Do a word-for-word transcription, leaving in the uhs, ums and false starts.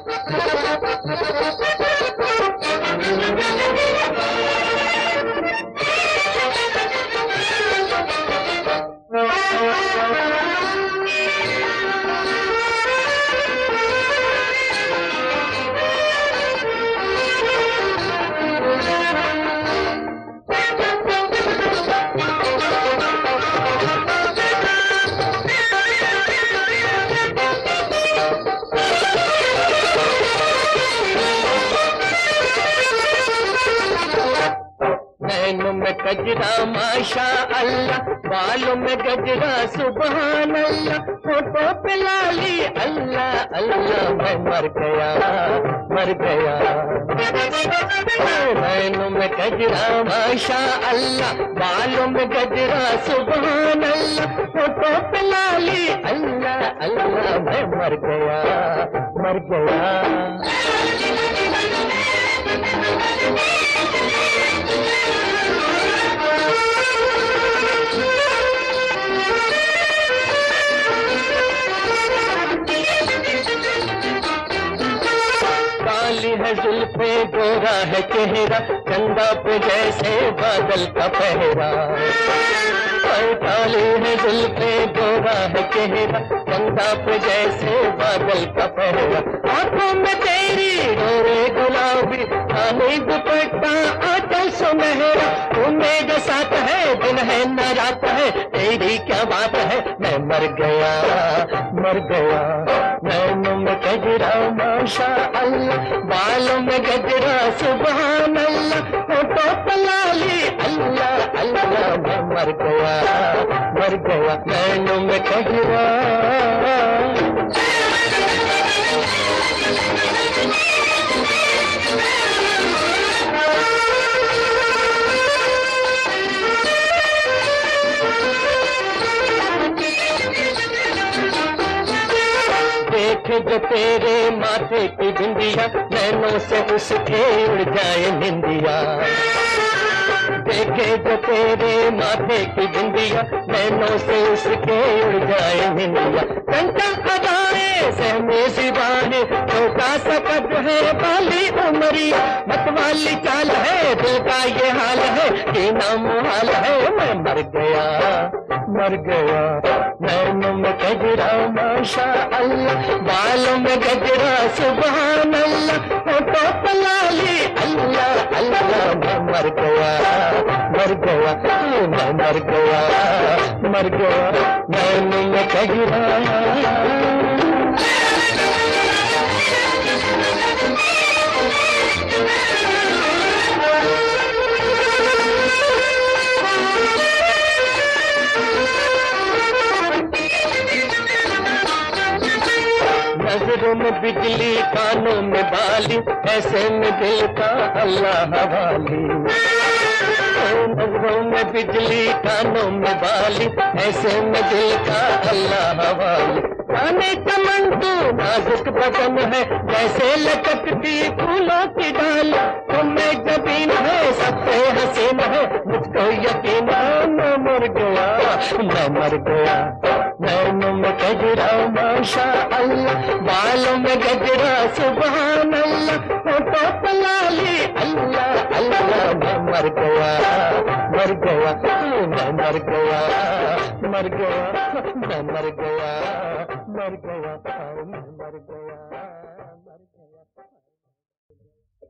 नैनों में गजरा माशा अल्लाह, बालों में गजरा सुबहान अल्लाह, होठों पे लाली अल्लाह अल्लाह, मैं मर गया मर गया। नैनों में गजरा माशा अल्लाह, बालों में गजरा सुबहान अल्लाह, होठों पे लाली अल्लाह अल्लाह, मैं मर गया मर गया। काली है जुल्फे गोरा है चेहरा, चंदा पे जैसे बादल का पहरा। काली है जुल्फे गोरा है चेहरा, चंदा पे जैसे बादल का पहरा। आंखों में तेरी गोरे गुलाबी, काली दुपट्टा आंचल सुनहरा। तू मेरे साथ है दिन है न रात है, तेरी क्या बात है, मैं मर गया मर गया। नैनों में गजरा माशा अल्लाह, बालों में गजरा सुबहान अल्लाह, होठों पे लाली अल्लाह अल्लाह, मैं मर गया मर गया। नैनों में गजरा देखे जो तेरे माथे की बिंदिया, नैनों से उसके उड़ जाए निंदिया। देखे जो तेरे माथे की बिंदिया, नैनों से उसके उड़ जाए निंदिया। चंचल अदाएं सहमे सिवाने, छोटा सा कद है बाली उमरिया। मतवाली चाल है दिल का ये हाल है, जीना मुहाल है, मैं मर गया मर गया। नैनों में गजरा माशा अल्लाह, बालों में गजरा सुबहान अल्लाह, होठों पे लाली अल्लाह अल्लाह, मैं मर गया मर गया मैं मर गया मर गया। नैनों में गजरा नजरों में बिजली कानों में बाली, ऐसे में दिल का अल्लाह हवाली। नजरों में बिजली कानों में बाली, ऐसे में दिल का अल्लाह हवाली। काने चमन तू नाजुक बदन है, जैसे लचकती फूलों की डाल। तुम्हें जबीन है सबसे हसीन है, मुझको यकीन मैं मर गया मैं मर गया। नैनों में गजरा माशा अल्लाह, बालों में गजरा सुबहान अल्लाह, होठों पे लाली अल्लाह अल्लाह, मैं मर गया मर गया मैं मर गया मर गया मैं मर गया मर गया मैं मर गया।